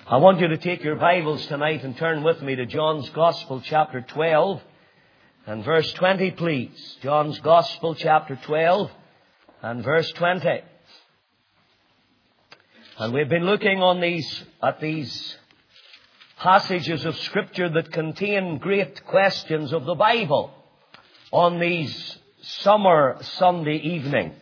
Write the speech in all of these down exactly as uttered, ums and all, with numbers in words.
I want you to take your Bibles tonight and turn with me to John's Gospel, chapter twelve, and verse twenty, please. John's Gospel, chapter twelve, and verse twenty. And we've been looking on these, at these passages of Scripture that contain great questions of the Bible on these summer Sunday evenings.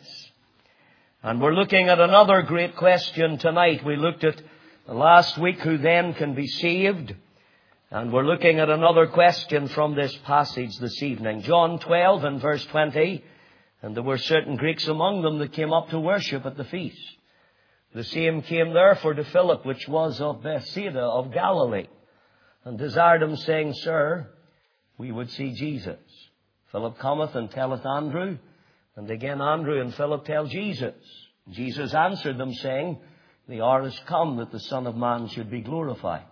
And we're looking at another great question tonight. We looked at last week, who then can be saved? And we're looking at another question from this passage this evening. John twelve and verse twenty. And there were certain Greeks among them that came up to worship at the feast. The same came therefore to Philip, which was of Bethsaida of Galilee, and desired him, saying, Sir, we would see Jesus. Philip cometh and telleth Andrew. And again Andrew and Philip tell Jesus. Jesus answered them, saying, The hour is come that the Son of Man should be glorified.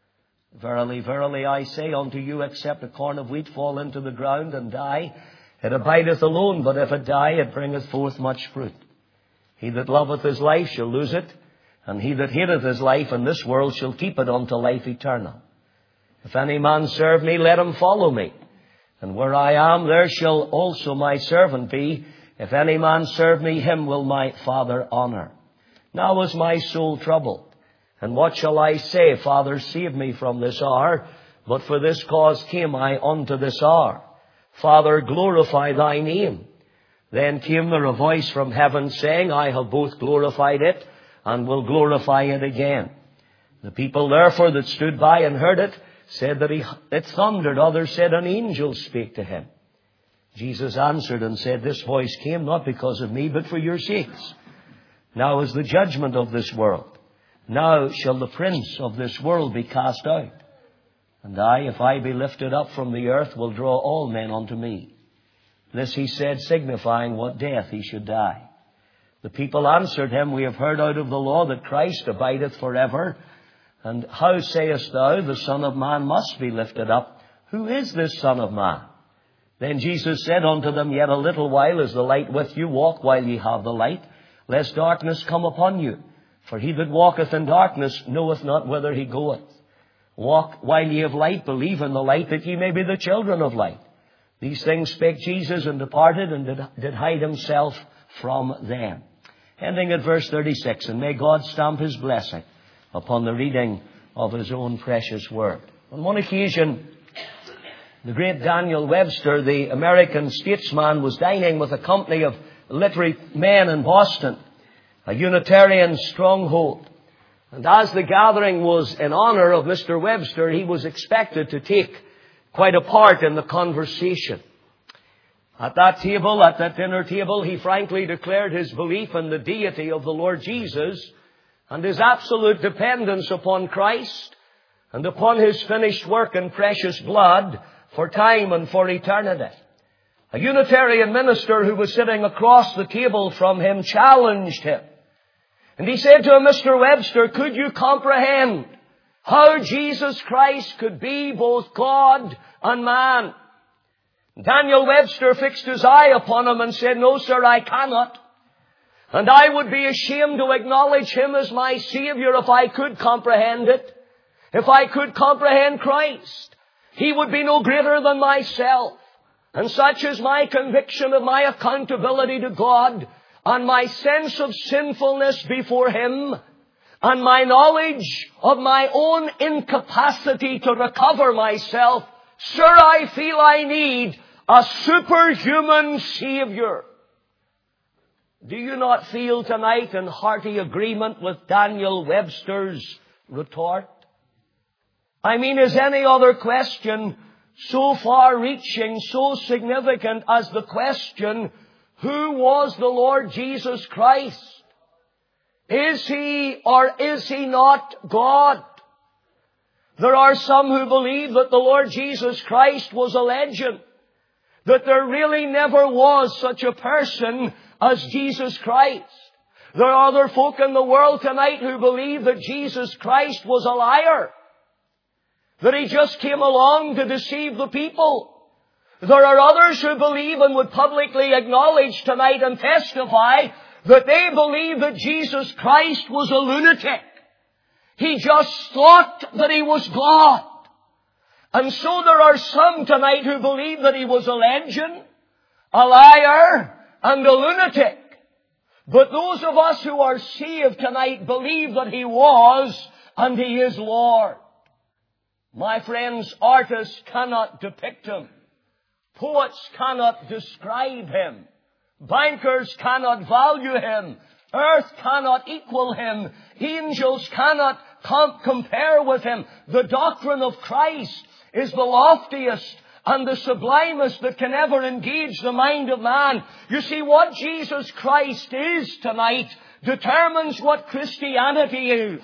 Verily, verily, I say unto you, except a corn of wheat fall into the ground and die, it abideth alone, but if it die, it bringeth forth much fruit. He that loveth his life shall lose it, and he that hateth his life in this world shall keep it unto life eternal. If any man serve me, let him follow me. And where I am, there shall also my servant be. If any man serve me, him will my Father honour. Now is my soul troubled. And what shall I say? Father, save me from this hour. But for this cause came I unto this hour. Father, glorify thy name. Then came there a voice from heaven, saying, I have both glorified it, and will glorify it again. The people therefore that stood by and heard it, said that he, it thundered. Others said, an angel spake to him. Jesus answered and said, This voice came not because of me, but for your sakes. Now is the judgment of this world. Now shall the prince of this world be cast out. And I, if I be lifted up from the earth, will draw all men unto me. This he said, signifying what death he should die. The people answered him, We have heard out of the law that Christ abideth forever. And how sayest thou, the Son of Man must be lifted up? Who is this Son of Man? Then Jesus said unto them, Yet a little while is the light with you. Walk while ye have the light, lest darkness come upon you. For he that walketh in darkness knoweth not whither he goeth. Walk while ye have light, believe in the light, that ye may be the children of light. These things spake Jesus, and departed, and did, did hide himself from them. Ending at verse thirty-six, and may God stamp his blessing upon the reading of his own precious word. On one occasion, the great Daniel Webster, the American statesman, was dining with a company of literary men in Boston, a Unitarian stronghold. And as the gathering was in honor of Mister Webster, he was expected to take quite a part in the conversation. At that table, at that dinner table, he frankly declared his belief in the deity of the Lord Jesus and his absolute dependence upon Christ and upon his finished work and precious blood for time and for eternity. A Unitarian minister who was sitting across the table from him challenged him. And he said to him, Mister Webster, could you comprehend how Jesus Christ could be both God and man? Daniel Webster fixed his eye upon him and said, No, sir, I cannot. And I would be ashamed to acknowledge him as my Savior if I could comprehend it. If I could comprehend Christ, he would be no greater than myself. And such is my conviction of my accountability to God, and my sense of sinfulness before him, and my knowledge of my own incapacity to recover myself. Sir, I feel I need a superhuman Savior. Do you not feel tonight in hearty agreement with Daniel Webster's retort? I mean, is any other question so far-reaching, so significant as the question, who was the Lord Jesus Christ? Is he or is he not God? There are some who believe that the Lord Jesus Christ was a legend, that there really never was such a person as Jesus Christ. There are other folk in the world tonight who believe that Jesus Christ was a liar, that he just came along to deceive the people. There are others who believe and would publicly acknowledge tonight and testify that they believe that Jesus Christ was a lunatic. He just thought that He was God. And so there are some tonight who believe that He was a legend, a liar, and a lunatic. But those of us who are saved tonight believe that He was and He is Lord. My friends, artists cannot depict Him. Poets cannot describe Him. Bankers cannot value Him. Earth cannot equal Him. Angels cannot com- compare with Him. The doctrine of Christ is the loftiest and the sublimest that can ever engage the mind of man. You see, what Jesus Christ is tonight determines what Christianity is.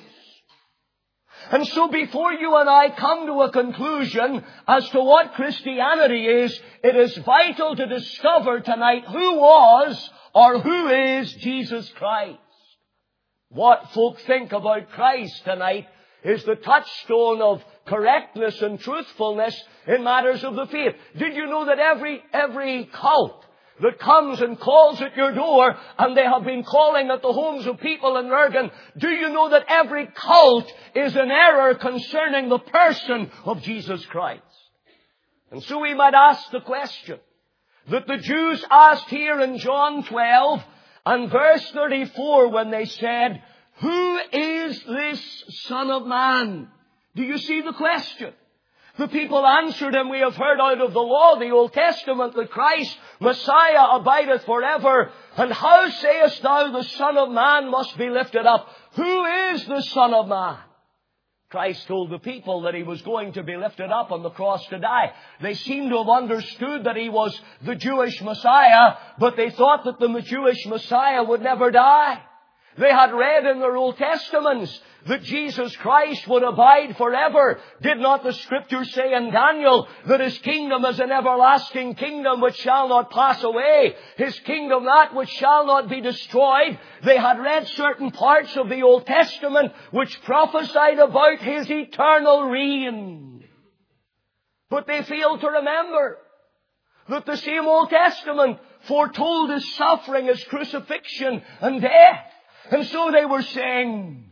And so before you and I come to a conclusion as to what Christianity is, it is vital to discover tonight who was or who is Jesus Christ. What folk think about Christ tonight is the touchstone of correctness and truthfulness in matters of the faith. Did you know that every, every cult that comes and calls at your door, and they have been calling at the homes of people in Lurgan, do you know that every cult is an error concerning the person of Jesus Christ? And so we might ask the question that the Jews asked here in John twelve and verse thirty-four when they said, "Who is this Son of Man?" Do you see the question? The people answered Him, "We have heard out of the law, the Old Testament, that Christ, Messiah, abideth forever. And how sayest thou the Son of Man must be lifted up? Who is the Son of Man?" Christ told the people that He was going to be lifted up on the cross to die. They seem to have understood that He was the Jewish Messiah, but they thought that the Jewish Messiah would never die. They had read in their Old Testaments that Jesus Christ would abide forever. Did not the Scripture say in Daniel that His kingdom is an everlasting kingdom which shall not pass away? His kingdom that which shall not be destroyed. They had read certain parts of the Old Testament which prophesied about His eternal reign. But they failed to remember that the same Old Testament foretold His suffering, His crucifixion and death. And so they were saying,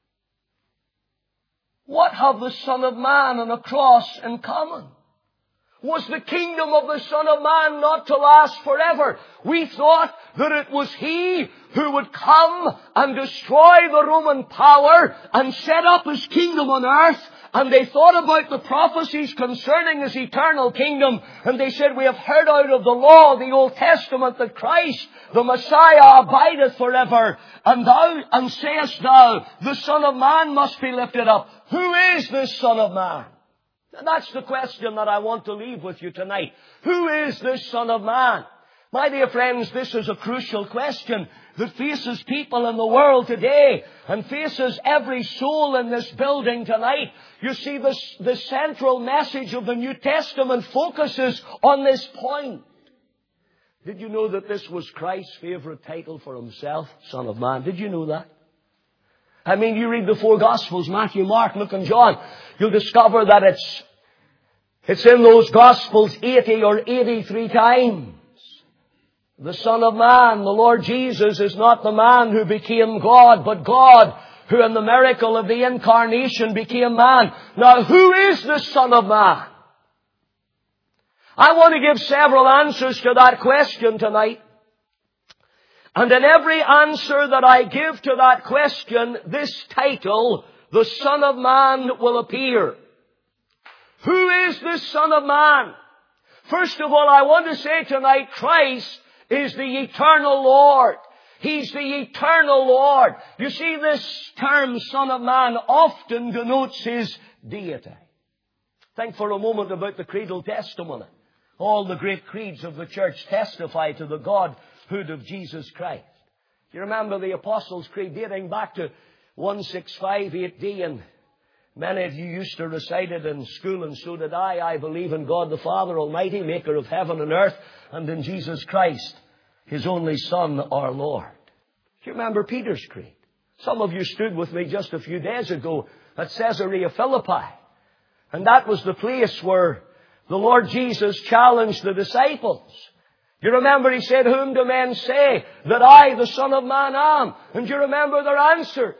what have the Son of Man and a cross in common? Was the kingdom of the Son of Man not to last forever? We thought that it was He who would come and destroy the Roman power and set up His kingdom on earth. And they thought about the prophecies concerning His eternal kingdom. And they said, "We have heard out of the law, the Old Testament, that Christ, the Messiah, abideth forever. And thou, and sayest thou, the Son of Man must be lifted up. Who is this Son of Man?" And that's the question that I want to leave with you tonight. Who is this Son of Man? My dear friends, this is a crucial question that faces people in the world today and faces every soul in this building tonight. You see, this, the central message of the New Testament focuses on this point. Did you know that this was Christ's favorite title for Himself, Son of Man? Did you know that? I mean, you read the four Gospels, Matthew, Mark, Luke and John, you'll discover that it's, it's in those Gospels eighty or eighty-three times. The Son of Man, the Lord Jesus, is not the man who became God, but God who in the miracle of the incarnation became man. Now, who is the Son of Man? I want to give several answers to that question tonight. And in every answer that I give to that question, this title, the Son of Man, will appear. Who is this Son of Man? First of all, I want to say tonight, Christ is the eternal Lord. He's the eternal Lord. You see, this term, Son of Man, often denotes His deity. Think for a moment about the creedal testimony. All the great creeds of the church testify to the Godhood of Jesus Christ. You remember the Apostles' Creed dating back to one six five A D, and many of you used to recite it in school, and so did I. I believe in God the Father Almighty, maker of heaven and earth, and in Jesus Christ, His only Son, our Lord. Do you remember Peter's Creed? Some of you stood with me just a few days ago at Caesarea Philippi. And that was the place where the Lord Jesus challenged the disciples. You remember He said, "Whom do men say that I, the Son of Man, am?" And you remember their answers.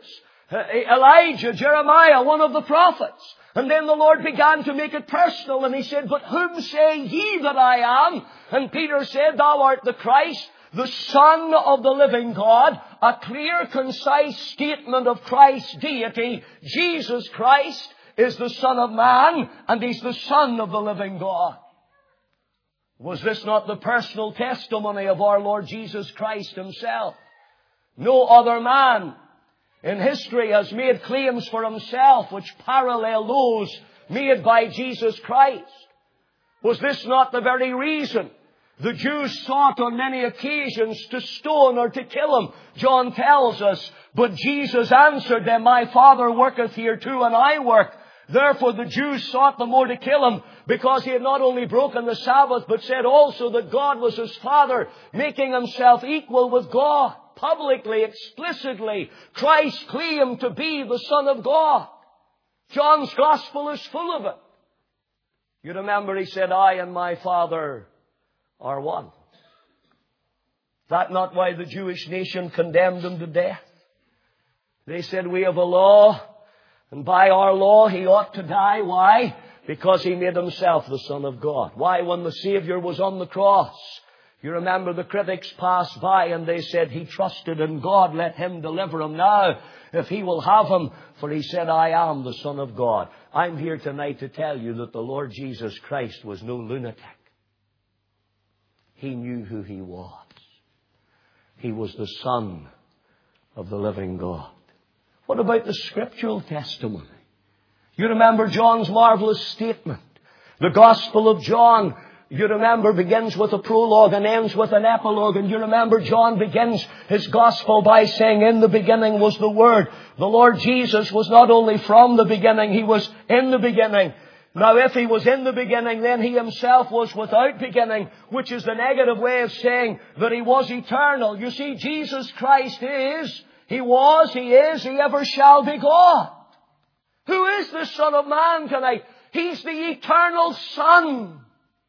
Elijah, Jeremiah, one of the prophets. And then the Lord began to make it personal, and He said, "But whom say ye that I am?" And Peter said, "Thou art the Christ, the Son of the living God." A clear, concise statement of Christ's deity. Jesus Christ is the Son of Man, and He's the Son of the living God. Was this not the personal testimony of our Lord Jesus Christ Himself? No other man in history has made claims for himself which parallel those made by Jesus Christ. Was this not the very reason the Jews sought on many occasions to stone or to kill Him? John tells us, "But Jesus answered them, My Father worketh here too, and I work." Therefore the Jews sought the more to kill Him, because He had not only broken the Sabbath, but said also that God was His Father, making Himself equal with God. Publicly, explicitly, Christ claimed to be the Son of God. John's Gospel is full of it. You remember He said, "I and my Father are one." Is that not why the Jewish nation condemned Him to death? They said, "We have a law, and by our law He ought to die." Why? Because He made Himself the Son of God. Why? When the Savior was on the cross, you remember the critics passed by and they said, "He trusted in God, let Him deliver Him now, if He will have Him, for He said, I am the Son of God." I'm here tonight to tell you that the Lord Jesus Christ was no lunatic. He knew who He was. He was the Son of the living God. What about the scriptural testimony? You remember John's marvelous statement. The Gospel of John, you remember, begins with a prologue and ends with an epilogue. And you remember John begins his Gospel by saying, "In the beginning was the Word." The Lord Jesus was not only from the beginning, He was in the beginning. Now, if He was in the beginning, then He Himself was without beginning, which is the negative way of saying that He was eternal. You see, Jesus Christ is, He was, He is, He ever shall be God. Who is the Son of Man tonight? He's the eternal Son.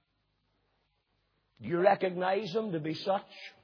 Do you recognize Him to be such?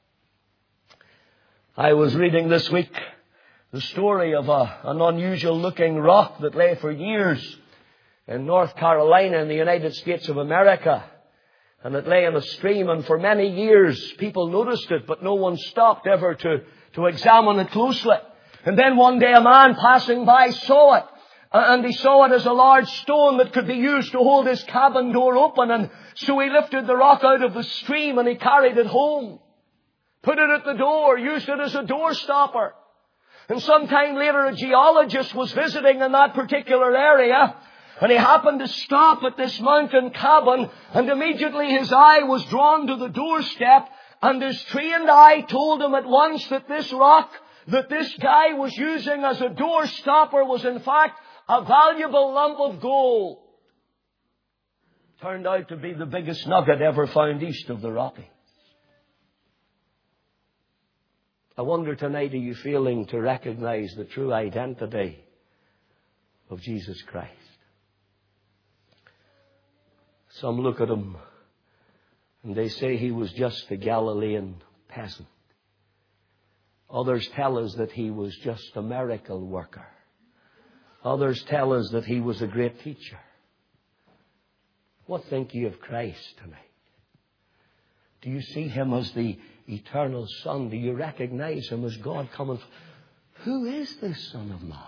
I was reading this week the story of a, an unusual looking rock that lay for years in North Carolina in the United States of America. And it lay in a stream, and for many years people noticed it, but no one stopped ever to, to examine it closely. And then one day a man passing by saw it. And he saw it as a large stone that could be used to hold his cabin door open. And so he lifted the rock out of the stream and he carried it home. Put it at the door, used it as a door stopper. And sometime later a geologist was visiting in that particular area. And he happened to stop at this mountain cabin. And immediately his eye was drawn to the doorstep. And his trained eye told him at once that this rock that this guy was using as a door stopper was in fact a valuable lump of gold. Turned out to be the biggest nugget ever found east of the Rockies. I wonder tonight, are you feeling to recognize the true identity of Jesus Christ? Some look at Him and they say He was just a Galilean peasant. Others tell us that He was just a miracle worker. Others tell us that He was a great teacher. What think you of Christ tonight? Do you see Him as the eternal Son? Do you recognize Him as God coming? Who is this Son of Man?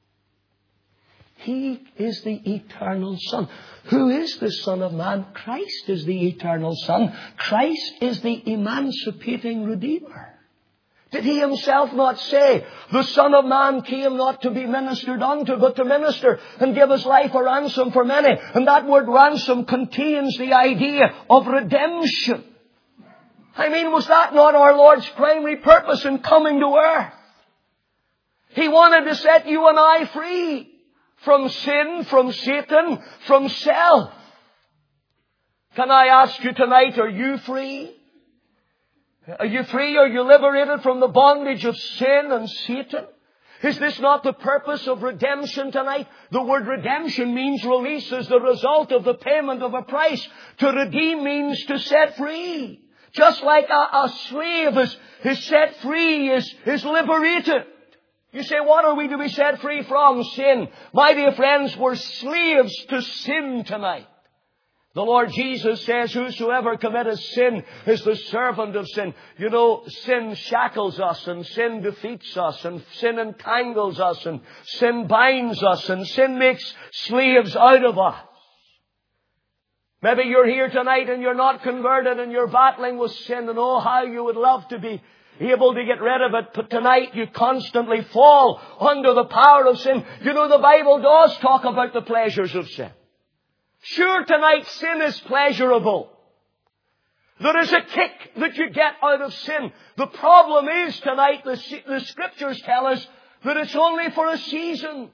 He is the eternal Son. Who is the Son of Man? Christ is the eternal Son. Christ is the emancipating Redeemer. Did He Himself not say, the Son of Man came not to be ministered unto, but to minister and give His life a ransom for many? And that word ransom contains the idea of redemption. I mean, was that not our Lord's primary purpose in coming to earth? He wanted to set you and I free from sin, from Satan, from self. Can I ask you tonight, are you free? Are you free? Are you liberated from the bondage of sin and Satan? Is this not the purpose of redemption tonight? The word redemption means release as the result of the payment of a price. To redeem means to set free. Just like a, a slave is, is set free, is, is liberated. You say, what are we to be set free from? Sin. My dear friends, we're slaves to sin tonight. The Lord Jesus says, whosoever committeth sin is the servant of sin. You know, sin shackles us, and sin defeats us, and sin entangles us, and sin binds us, and sin makes slaves out of us. Maybe you're here tonight and you're not converted and you're battling with sin, and oh, how you would love to be able to get rid of it, but tonight you constantly fall under the power of sin. You know, the Bible does talk about the pleasures of sin. Sure, tonight sin is pleasurable. There is a kick that you get out of sin. The problem is tonight, the, the Scriptures tell us that it's only for a season.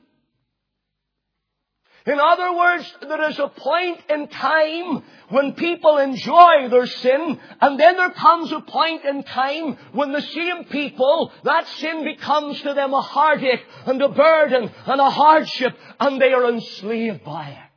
In other words, there is a point in time when people enjoy their sin, and then there comes a point in time when the same people, that sin becomes to them a heartache and a burden and a hardship, and they are enslaved by it.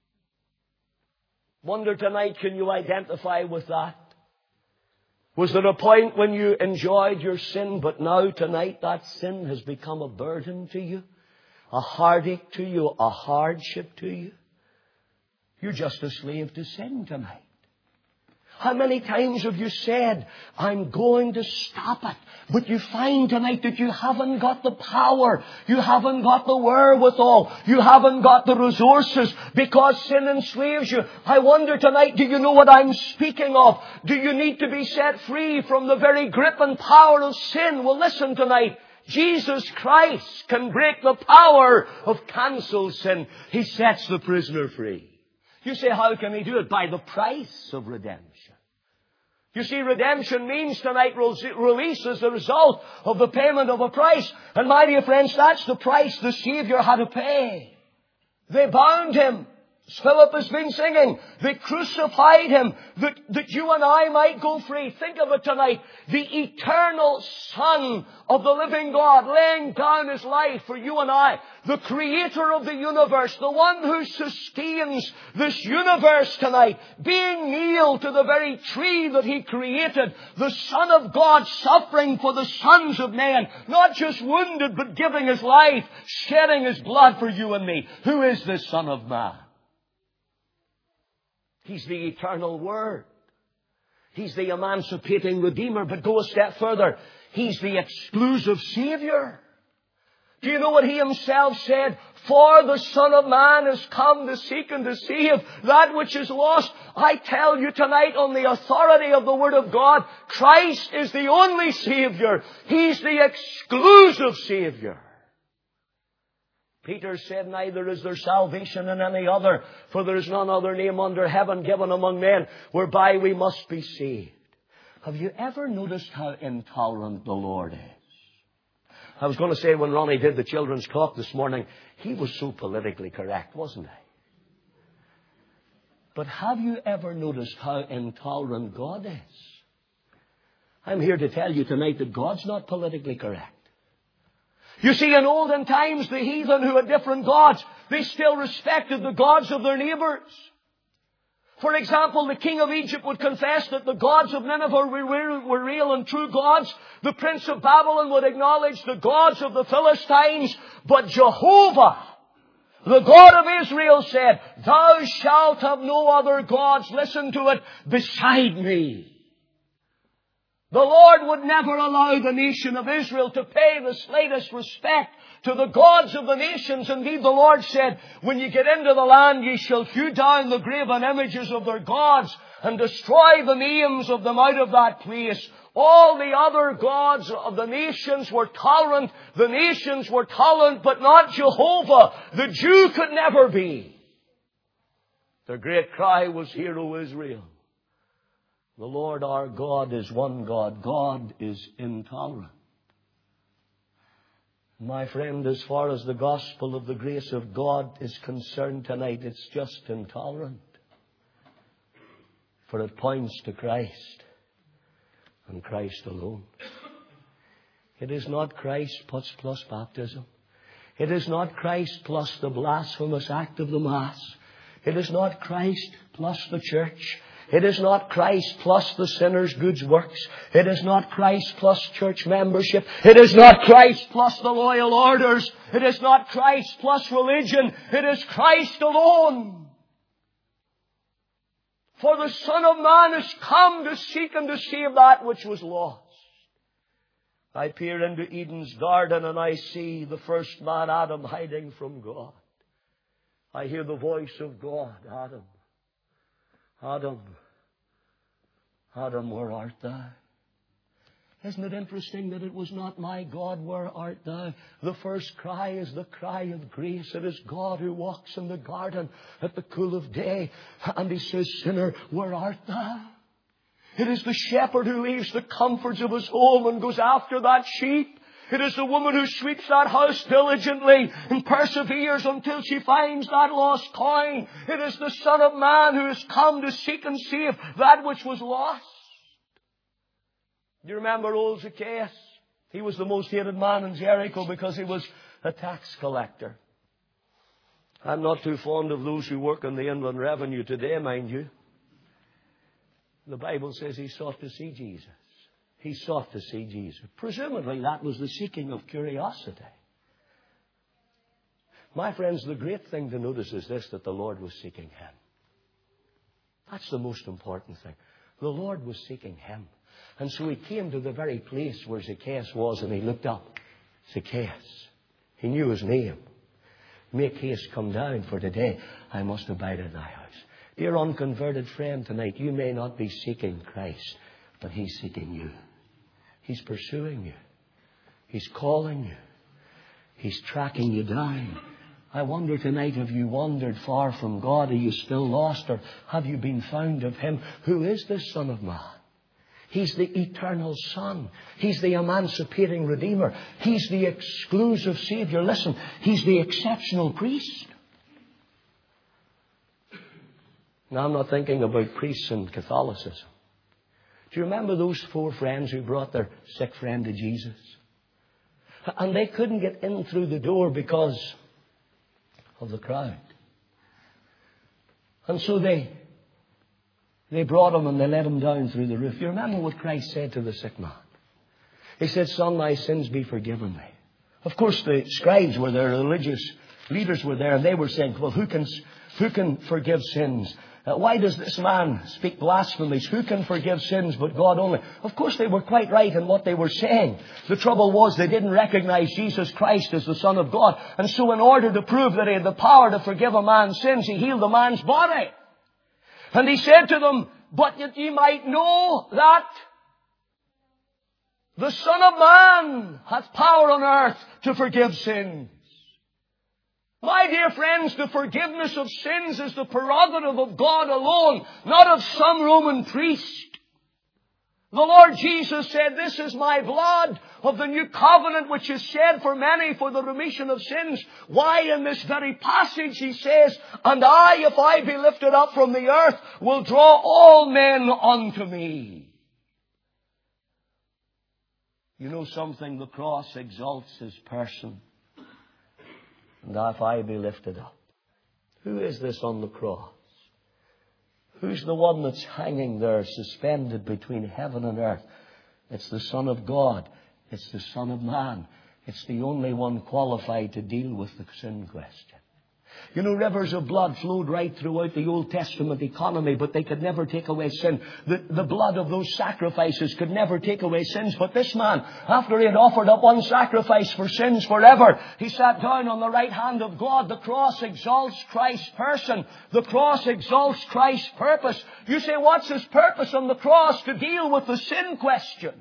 Wonder tonight, can you identify with that? Was there a point when you enjoyed your sin, but now tonight that sin has become a burden to you? A heartache to you, a hardship to you? You're just a slave to sin tonight. How many times have you said, I'm going to stop it? But you find tonight that you haven't got the power. You haven't got the wherewithal. You haven't got the resources because sin enslaves you. I wonder tonight, do you know what I'm speaking of? Do you need to be set free from the very grip and power of sin? Well, listen tonight. Jesus Christ can break the power of cancelled sin. He sets the prisoner free. You say, how can He do it? By the price of redemption. You see, redemption means tonight release as the result of the payment of a price. And my dear friends, that's the price the Savior had to pay. They bound Him. As Philip has been singing, they crucified Him that, that you and I might go free. Think of it tonight. The eternal Son of the living God laying down His life for you and I. The Creator of the universe, the one who sustains this universe tonight, being nailed to the very tree that He created. The Son of God suffering for the sons of men. Not just wounded, but giving His life, shedding His blood for you and me. Who is this Son of Man? He's the eternal Word. He's the emancipating Redeemer. But go a step further. He's the exclusive Savior. Do you know what He Himself said? For the Son of Man has come to seek and to save that which is lost. I tell you tonight on the authority of the Word of God, Christ is the only Savior. He's the exclusive Savior. Peter said, neither is there salvation in any other, for there is none other name under heaven given among men whereby we must be saved. Have you ever noticed how intolerant the Lord is? I was going to say when Ronnie did the children's talk this morning, he was so politically correct, wasn't he? But have you ever noticed how intolerant God is? I'm here to tell you tonight that God's not politically correct. You see, in olden times, the heathen who had different gods, they still respected the gods of their neighbors. For example, the king of Egypt would confess that the gods of Nineveh were real and true gods. The prince of Babylon would acknowledge the gods of the Philistines. But Jehovah, the God of Israel, said, thou shalt have no other gods, listen to it, beside me. The Lord would never allow the nation of Israel to pay the slightest respect to the gods of the nations. Indeed, the Lord said, when you get into the land, ye shall hew down the graven images of their gods and destroy the names of them out of that place. All the other gods of the nations were tolerant. The nations were tolerant, but not Jehovah. The Jew could never be. Their great cry was, Hear, O Israel. The Lord our God is one God. God is intolerant. My friend, as far as the gospel of the grace of God is concerned tonight, it's just intolerant. For it points to Christ and Christ alone. It is not Christ plus, plus baptism. It is not Christ plus the blasphemous act of the Mass. It is not Christ plus the church. It is not Christ plus the sinner's good works. It is not Christ plus church membership. It is not Christ plus the loyal orders. It is not Christ plus religion. It is Christ alone. For the Son of Man has come to seek and to save that which was lost. I peer into Eden's garden and I see the first man, Adam, hiding from God. I hear the voice of God. Adam, Adam, Adam, where art thou? Isn't it interesting that it was not my God, where art thou? The first cry is the cry of grace. It is God who walks in the garden at the cool of day. And He says, sinner, where art thou? It is the shepherd who leaves the comforts of his home and goes after that sheep. It is the woman who sweeps that house diligently and perseveres until she finds that lost coin. It is the Son of Man who has come to seek and save that which was lost. Do you remember old Zacchaeus? He was the most hated man in Jericho because he was a tax collector. I'm not too fond of those who work in the inland revenue today, mind you. The Bible says he sought to see Jesus. He sought to see Jesus. Presumably that was the seeking of curiosity. My friends, the great thing to notice is this, that the Lord was seeking him. That's the most important thing. The Lord was seeking him. And so he came to the very place where Zacchaeus was and he looked up. Zacchaeus. He knew his name. Make haste, come down, for today I must abide in thy house. Dear unconverted friend, tonight you may not be seeking Christ, but He's seeking you. He's pursuing you. He's calling you. He's tracking you down. I wonder tonight, have you wandered far from God? Are you still lost? Or have you been found of Him? Who is this Son of Man? He's the eternal Son. He's the emancipating Redeemer. He's the exclusive Savior. Listen, He's the exceptional priest. Now, I'm not thinking about priests in Catholicism. Do you remember those four friends who brought their sick friend to Jesus? And they couldn't get in through the door because of the crowd. And so they, they brought him and they let him down through the roof. You remember what Christ said to the sick man? He said, son, thy sins be forgiven thee. Of course, the scribes were there, religious leaders were there, and they were saying, well, who can, who can forgive sins? Uh, why does this man speak blasphemies? Who can forgive sins but God only? Of course, they were quite right in what they were saying. The trouble was they didn't recognize Jesus Christ as the Son of God. And so in order to prove that He had the power to forgive a man's sins, He healed the man's body. And He said to them, but that ye might know that the Son of Man hath power on earth to forgive sins. My dear friends, the forgiveness of sins is the prerogative of God alone, not of some Roman priest. The Lord Jesus said, this is my blood of the new covenant which is shed for many for the remission of sins. Why, in this very passage He says, and I, if I be lifted up from the earth, will draw all men unto me. You know something? The cross exalts His person. And if I be lifted up. Who is this on the cross? Who's the one that's hanging there suspended between heaven and earth? It's the Son of God. It's the Son of Man. It's the only one qualified to deal with the sin question. You know, rivers of blood flowed right throughout the Old Testament economy, but they could never take away sin. The, the blood of those sacrifices could never take away sins. But this man, after he had offered up one sacrifice for sins forever, he sat down on the right hand of God. The cross exalts Christ's person. The cross exalts Christ's purpose. You say, what's His purpose on the cross? To deal with the sin question.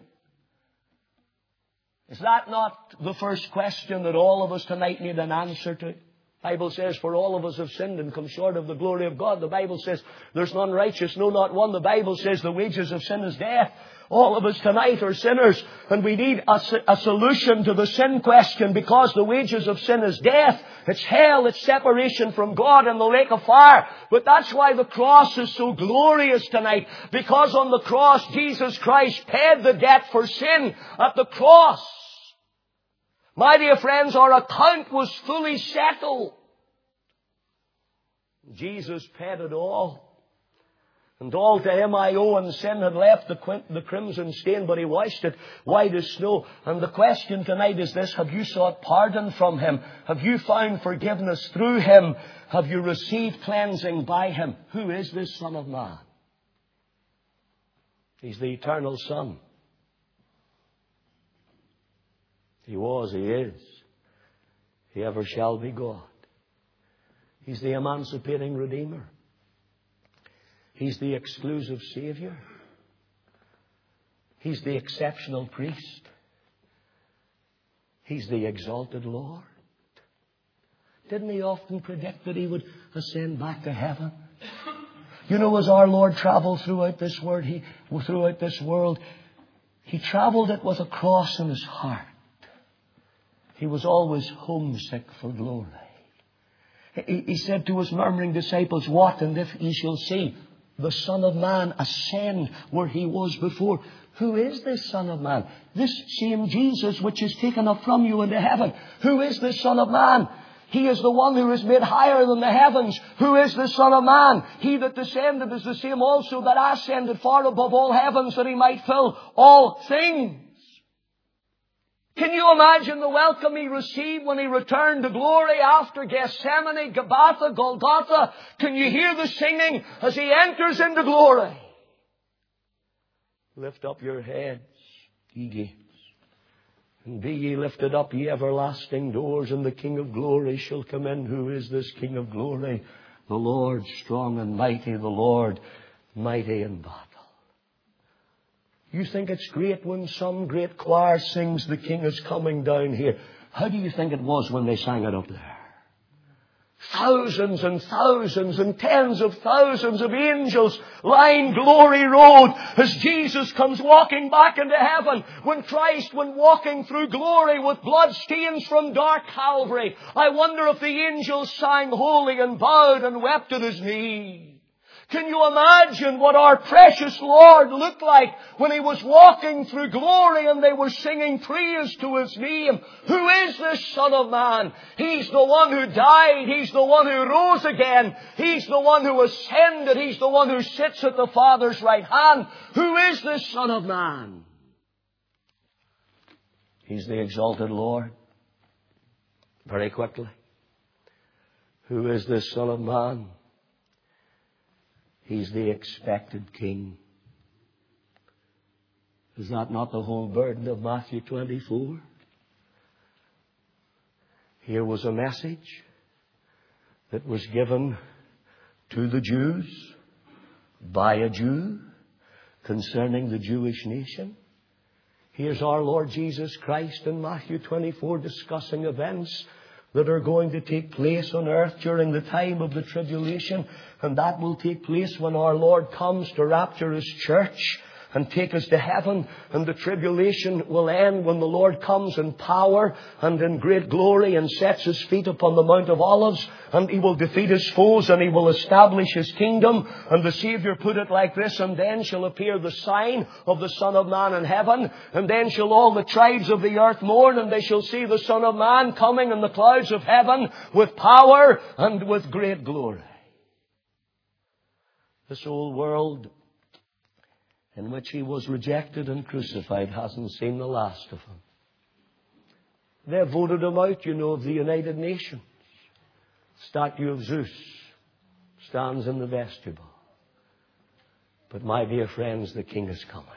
Is that not the first question that all of us tonight need an answer to? The Bible says, for all of us have sinned and come short of the glory of God. The Bible says, there's none righteous, no, not one. The Bible says, the wages of sin is death. All of us tonight are sinners, and we need a, a solution to the sin question, because the wages of sin is death. It's hell, it's separation from God and the lake of fire. But that's why the cross is so glorious tonight, because on the cross, Jesus Christ paid the debt for sin at the cross. My dear friends, our account was fully settled. Jesus paid it all. And all to him I owe, and sin had left the, quint- the crimson stain, but he washed it white as snow. And the question tonight is this: have you sought pardon from him? Have you found forgiveness through him? Have you received cleansing by him? Who is this Son of Man? He's the eternal Son. He was, he is, he ever shall be God. He's the emancipating Redeemer. He's the exclusive Savior. He's the exceptional priest. He's the exalted Lord. Didn't he often predict that he would ascend back to heaven? You know, as our Lord traveled throughout this world, he, throughout this world, he traveled it with a cross in his heart. He was always homesick for glory. He, he said to his murmuring disciples, "What, and if ye shall see the Son of Man ascend where he was before." Who is this Son of Man? This same Jesus which is taken up from you into heaven. Who is this Son of Man? He is the one who is made higher than the heavens. Who is the Son of Man? He that descended is the same also that ascended far above all heavens, that he might fill all things. Can you imagine the welcome he received when he returned to glory after Gethsemane, Gabbatha, Golgotha? Can you hear the singing as he enters into glory? Lift up your heads, ye gates, and be ye lifted up, ye everlasting doors, and the King of glory shall come in. Who is this King of glory? The Lord strong and mighty, the Lord mighty in battle. You think it's great when some great choir sings "The King is coming down here." How do you think it was when they sang it up there? Thousands and thousands and tens of thousands of angels line Glory Road as Jesus comes walking back into heaven. When Christ went walking through glory with blood stains from dark Calvary, I wonder if the angels sang holy and bowed and wept at his knee. Can you imagine what our precious Lord looked like when he was walking through glory and they were singing praise to his name? Who is this Son of Man? He's the one who died. He's the one who rose again. He's the one who ascended. He's the one who sits at the Father's right hand. Who is this Son of Man? He's the exalted Lord. Very quickly. Who is this Son of Man? He's the expected King. Is that not the whole burden of Matthew twenty-four? Here was a message that was given to the Jews by a Jew concerning the Jewish nation. Here's our Lord Jesus Christ in Matthew twenty-four discussing events that are going to take place on earth during the time of the tribulation. And that will take place when our Lord comes to rapture His church and take us to heaven. And the tribulation will end when the Lord comes in power and in great glory and sets His feet upon the Mount of Olives. And He will defeat His foes and He will establish His kingdom. And the Saviour put it like this: "And then shall appear the sign of the Son of Man in heaven. And then shall all the tribes of the earth mourn, and they shall see the Son of Man coming in the clouds of heaven with power and with great glory." This old world in which He was rejected and crucified hasn't seen the last of Him. They voted Him out, you know, of the United Nations. Statue of Zeus stands in the vestibule. But my dear friends, the King is coming.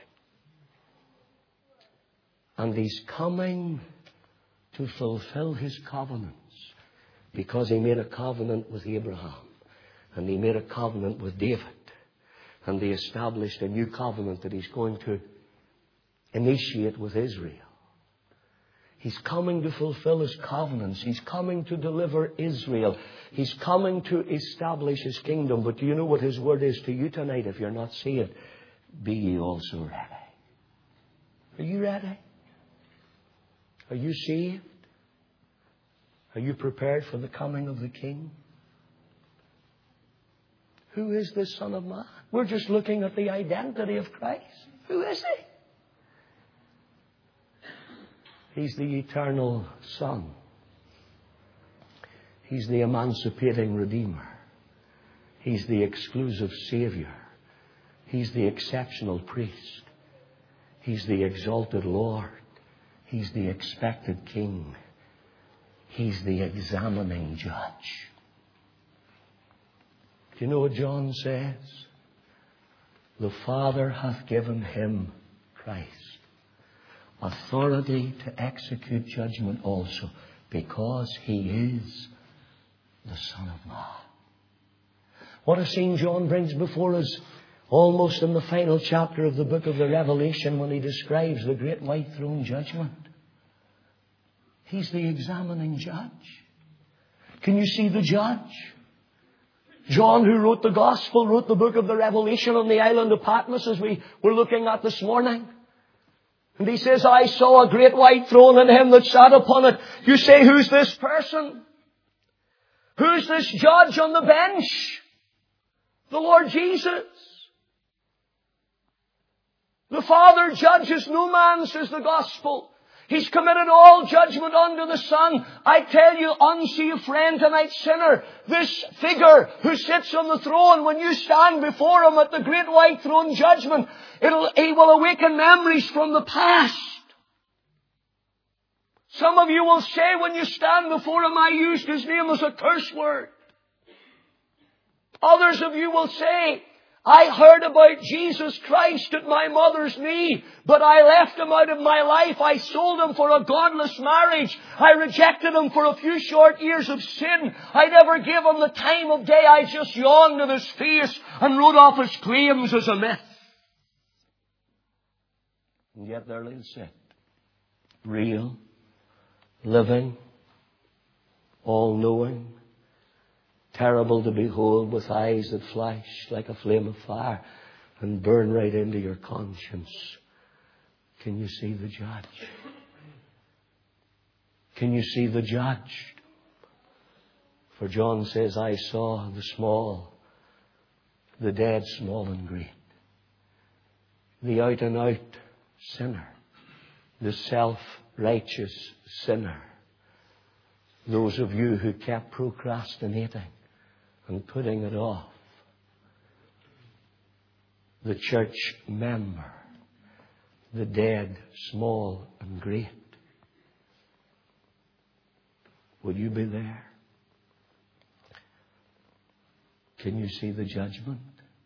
And He's coming to fulfill His covenants, because He made a covenant with Abraham and He made a covenant with David. And He established a new covenant that He's going to initiate with Israel. He's coming to fulfill His covenants. He's coming to deliver Israel. He's coming to establish His kingdom. But do you know what His word is to you tonight if you're not saved? Be ye also ready. Are you ready? Are you saved? Are you prepared for the coming of the King? Who is this Son of Man? We're just looking at the identity of Christ. Who is He? He's the eternal Son. He's the emancipating Redeemer. He's the exclusive Savior. He's the exceptional priest. He's the exalted Lord. He's the expected King. He's the examining judge. Do you know what John says? The Father hath given him, Christ, authority to execute judgment also, because he is the Son of Man. What a scene John brings before us almost in the final chapter of the book of the Revelation when he describes the great white throne judgment. He's the examining judge. Can you see the judge? John, who wrote the Gospel, wrote the book of the Revelation on the island of Patmos, as we were looking at this morning. And he says, I saw a great white throne and him that sat upon it. You say, who's this person? Who's this judge on the bench? The Lord Jesus. The Father judges no man, says the Gospel. He's committed all judgment unto the Son. I tell you, unsaved friend tonight, sinner, this figure who sits on the throne, when you stand before Him at the great white throne judgment, it'll, He will awaken memories from the past. Some of you will say when you stand before Him, I used His name as a curse word. Others of you will say, I heard about Jesus Christ at my mother's knee, but I left Him out of my life. I sold Him for a godless marriage. I rejected Him for a few short years of sin. I never gave Him the time of day. I just yawned at His face and wrote off His claims as a myth. And yet there He'll sit, real, living, all-knowing, terrible to behold, with eyes that flash like a flame of fire and burn right into your conscience. Can you see the judge? Can you see the judge? For John says, I saw the small, the dead small and great, the out and out sinner, the self-righteous sinner, those of you who kept procrastinating and putting it off, the church member, the dead, small and great. Will you be there? Can you see the judgment?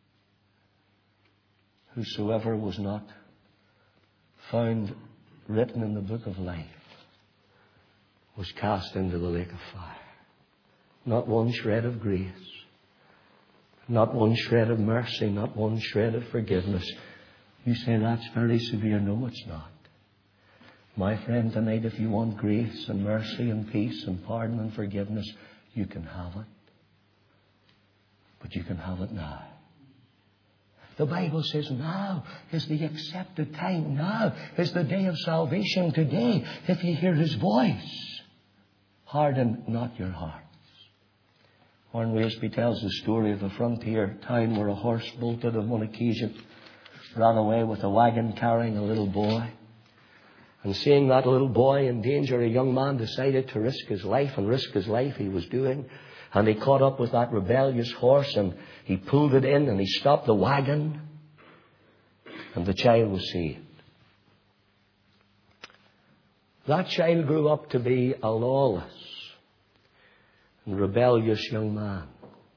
Whosoever was not found written in the book of life was cast into the lake of fire. Not one shred of grace, not one shred of mercy, not one shred of forgiveness. You say that's very severe. No, it's not. My friend, tonight, if you want grace and mercy and peace and pardon and forgiveness, you can have it. But you can have it now. The Bible says now is the accepted time. Now is the day of salvation. Today, if you hear His voice, harden not your hearts. Warren Wiersbe tells the story of a frontier town where a horse bolted on one occasion, ran away with a wagon carrying a little boy. And seeing that little boy in danger, a young man decided to risk his life, and risk his life he was doing. And he caught up with that rebellious horse and he pulled it in and he stopped the wagon, and the child was saved. That child grew up to be a lawless and rebellious young man.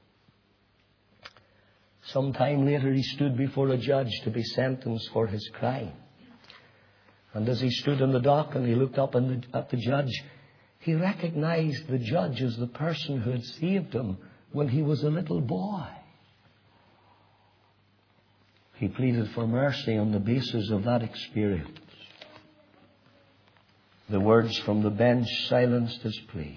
Some time later he stood before a judge to be sentenced for his crime. And as he stood in the dock and he looked up in the, at the judge, he recognized the judge as the person who had saved him when he was a little boy. He pleaded for mercy on the basis of that experience. The words from the bench silenced his plea.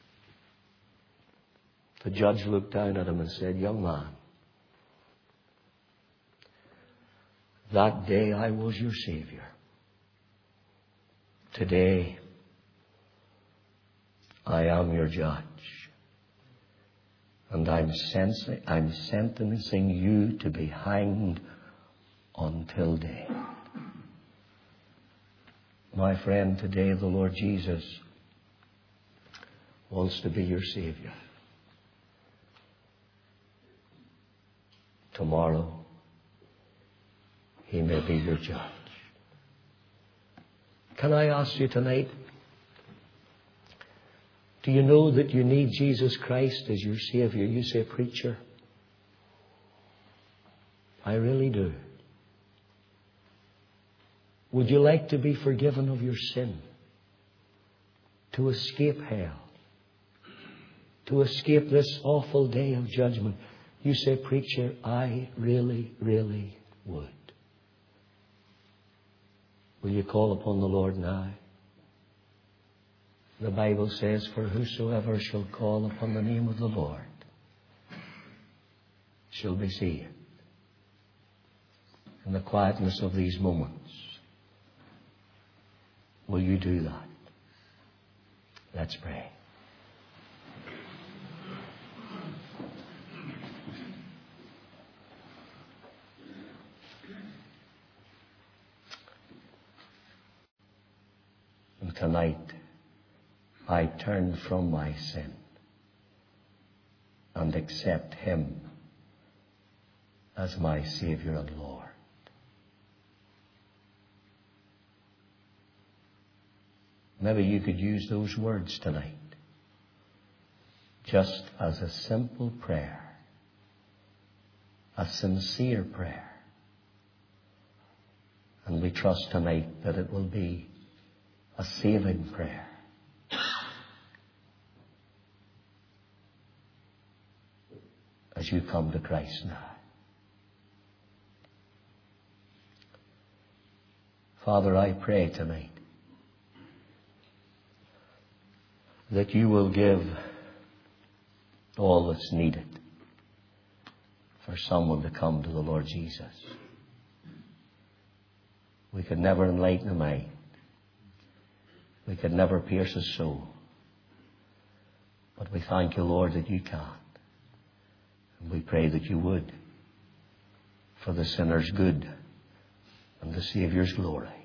The judge looked down at him and said, young man, that day I was your Savior. Today, I am your judge. And I'm, sens- I'm sentencing you to be hanged until death. My friend, today the Lord Jesus wants to be your Savior. Tomorrow, He may be your judge. Can I ask you tonight, do you know that you need Jesus Christ as your Savior? You say, preacher, I really do. Would you like to be forgiven of your sin? To escape hell? To escape this awful day of judgment? You say, preacher, I really, really would. Will you call upon the Lord now? The Bible says, for whosoever shall call upon the name of the Lord shall be saved. In the quietness of these moments, will you do that? Let's pray. And tonight, I turn from my sin and accept Him as my Savior and Lord. Maybe you could use those words tonight just as a simple prayer, a sincere prayer. And we trust tonight that it will be a saving prayer. As you come to Christ now. Father, I pray tonight that you will give all that's needed for someone to come to the Lord Jesus. We could never enlighten a mind. We could never pierce a soul. But we thank you, Lord, that you can. And we pray that you would, for the sinner's good and the Saviour's glory.